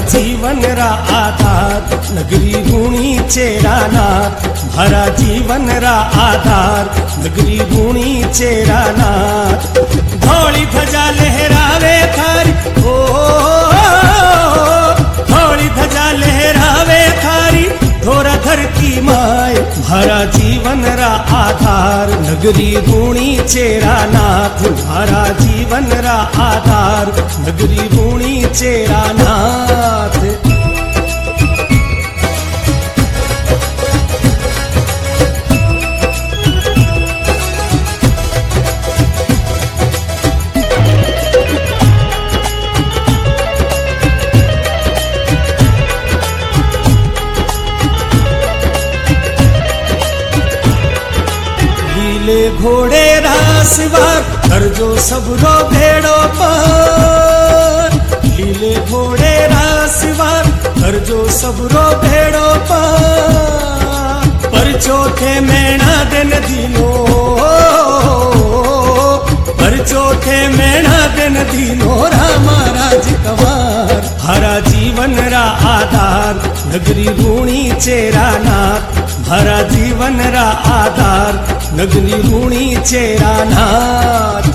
जीवन रा आधार नगरी गुणी चेरा नाथ, भरा जीवन रा आधार नगरी गुणी चेरा नाथ। धौली ध्वजा लहरावे थारी ओ, धौली ध्वजा लहरावे थारी धोरा धरती माय, भरा जीवन रा आधार नगरी गुणी चेरा नाथ, भरा जीवन रा आधार नगरी गुणी चेरा नाथ। घोड़े रासवार करजो सबरो भेड़ो पार, लीले घोड़े रासवार करजो सबरो भेड़ो पार। पर चौथे मैणा दिन दीनो, पर चौथे मैणा दिन दीनो रामा राज कवार, हरा जीवन रा आधार नगरी गुणी चेरा नाथ, भरा जीवन रा आधार नगरी गुणी चेरा नाथ।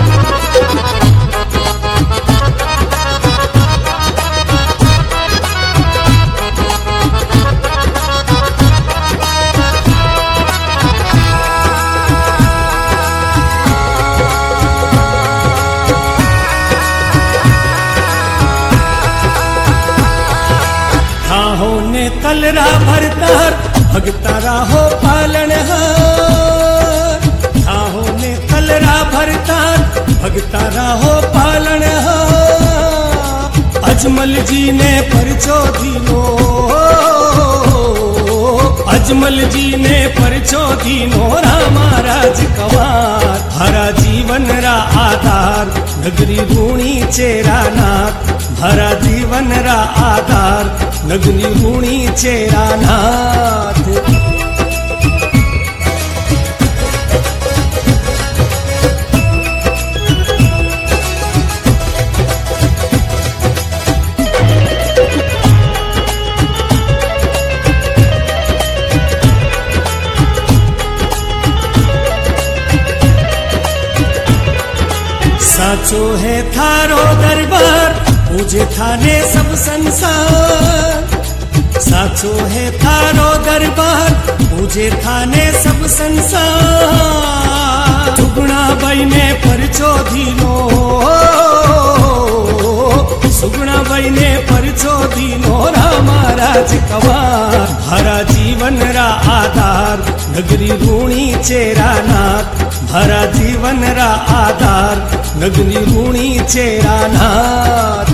खाहो ने कलरा भरतार भगता राहो पालनहार, खाहो ने कलरा भरतार भगता राहो पालनहार। अजमल जी ने परचो दीनो, अजमल जी ने परचो दीनो रामा राज कवार, हरा जीवन रा आधार नगरी गुणी चेरा नाथ, भरा जीवन रा आधार नगरी गुणी चेरा नाथ। साचो है थारो दरबार पूजे थाने सब संसार, साचो है थारो दरबार पूजे थाने सब संसार। सुगुणा बाई ने परचो दीनो, सुगुणा बाई ने परचो दीनो रामा राज कवार, भरा जीवन रा आधार नगरी गुणी चेरा नाथ, भरा जीवन रा आधार नगरी गुणी चेरा नाथ।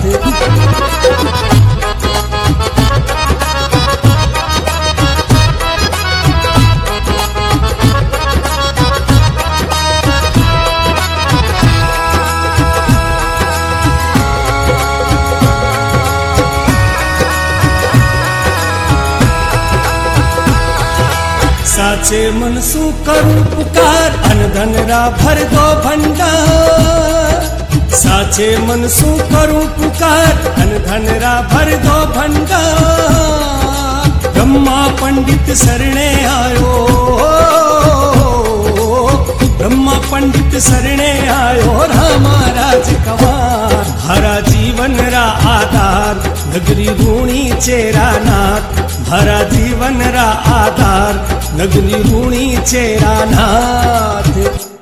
साचे मन सु करूं पुकार अन धन रा भर दो भंडार, साचे मन सु करूं पुकार अन धन रा भर दो भंडार। ब्रह्मा पंडित शरणे आयो, ब्रह्मा पंडित शरणे आयो रामा राज कवार, हरा जीवन रा आधार नगरी गुणी चेरा नाथ, भरा जीवन रा आधार नगरी गुणी चेरा नाथ।